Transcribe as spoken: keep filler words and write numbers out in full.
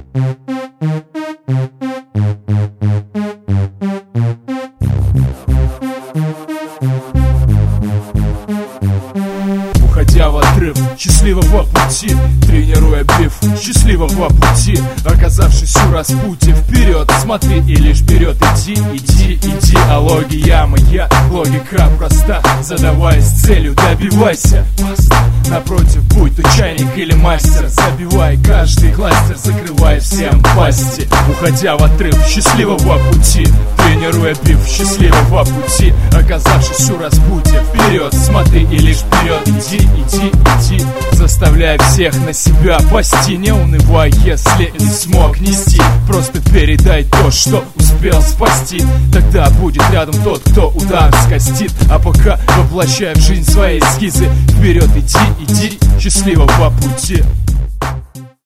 Уходя в отрыв счастливого пути, тренируя биф счастливого пути, оказавшись у распутья, вперед смотри и лишь вперед иди, иди, идеология моя, логика проста, задаваясь целью, добивайся поста. Напротив, будь то чайник или мастер, забивай каждый кластер, закрывая всем пасти. Уходя в отрыв счастливого пути, тренируя биф счастливого пути, оказавшись у распутья, вперед смотри и лишь вперед иди, иди, иди, заставляя всех на себя пасти. Не унывай, если не смог нести, просто передай то, что успел спасти. Тогда будет рядом тот, кто удар скостит. А пока воплощай в жизнь свои эскизы, вперед иди, иди, счастливого пути.